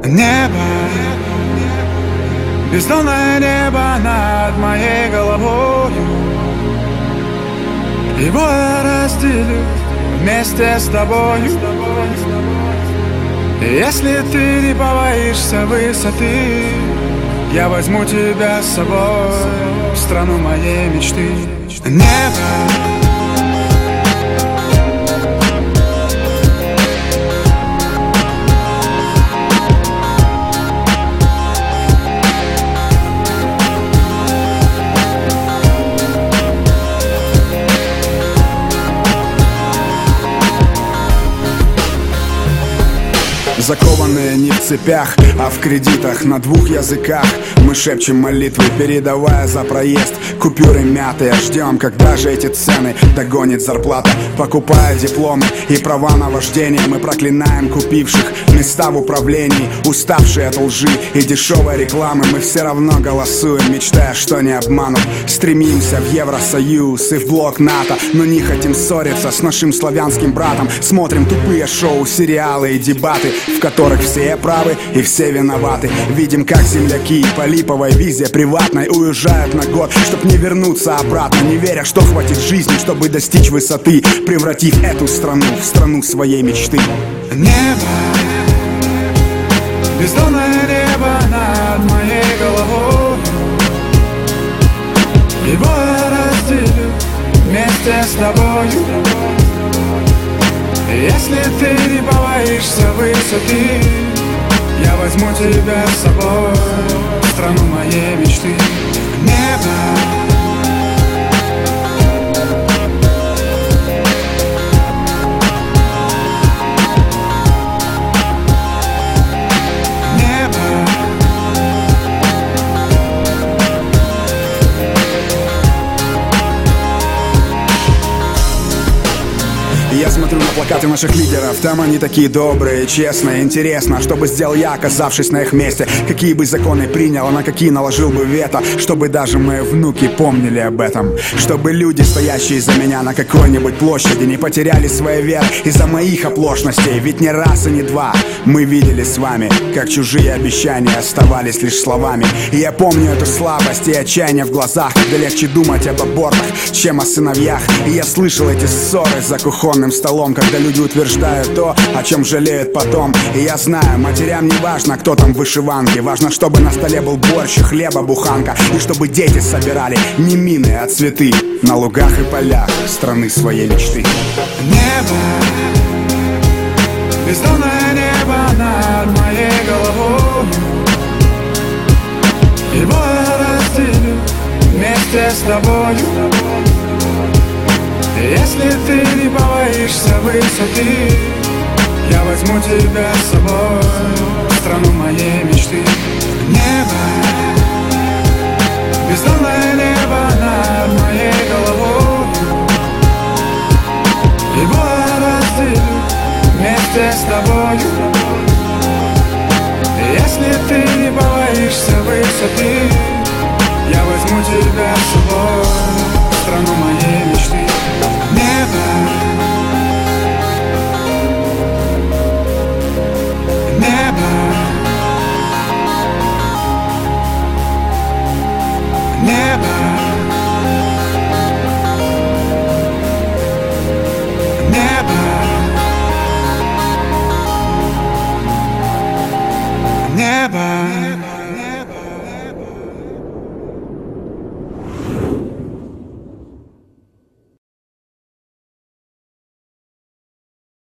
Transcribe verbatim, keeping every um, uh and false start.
Небо, бездонное небо над моей головой. Его я разделю вместе с тобою. Если ты не побоишься высоты, я возьму тебя с собой в страну моей мечты. Небо, закованные не в цепях, а в кредитах на двух языках. Мы шепчем молитвы, передавая за проезд купюры мятые. Ждем, когда же эти цены догонит зарплата. Покупая дипломы и права на вождение, мы проклинаем купивших места в управлении. Уставшие от лжи и дешевой рекламы, мы все равно голосуем, мечтая, что не обманут. Стремимся в Евросоюз и в блок НАТО, но не хотим ссориться с нашим славянским братом. Смотрим тупые шоу, сериалы и дебаты, в которых все правы и все виноваты. Видим, как земляки по липовой визе приватной уезжают на год, чтоб не вернуться обратно, не веря, что хватит жизни, чтобы достичь высоты, превратив эту страну в страну своей мечты. Небо, бездонное небо над моей головой. Его я разделю вместе с тобою. Если ты не побоишься высоты, я возьму тебя с собой в страну моей мечты. Небо, Я смотрю на плакаты наших лидеров, там они такие добрые, честные. Интересно, что бы сделал я, оказавшись на их месте? Какие бы законы принял, а на какие наложил бы вето? Чтобы даже мои внуки помнили об этом. Чтобы люди, стоящие за меня на какой-нибудь площади, не потеряли своей веры из-за моих оплошностей. Ведь не раз и не два мы видели с вами, как чужие обещания оставались лишь словами. И я помню эту слабость и отчаяние в глазах, когда легче думать об абортах, чем о сыновьях. И я слышал эти ссоры за кухонным столом, когда люди утверждают то, о чем жалеют потом. И я знаю, матерям не важно, кто там в вышиванке. Важно, чтобы на столе был борщ и хлеба буханка, и чтобы дети собирали не мины, а цветы на лугах и полях страны своей мечты. Небо, бездонное небо над моей головой. Его я разделю вместе с тобою. Если ты не побоишься высоты, я возьму тебя с собой в страну моей мечты. Небо, бездонное небо над моей головой. Его я разделю вместе с тобою. Если ты не побоишься высоты, я возьму тебя с собой